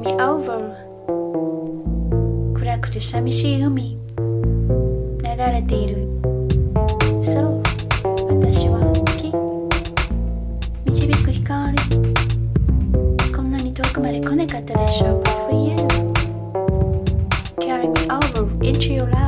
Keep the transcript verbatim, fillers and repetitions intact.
me over 暗くて寂しい海流れているそう私は木導く光こんなに遠くまで来なかったでしょう But for you Carry me over into your life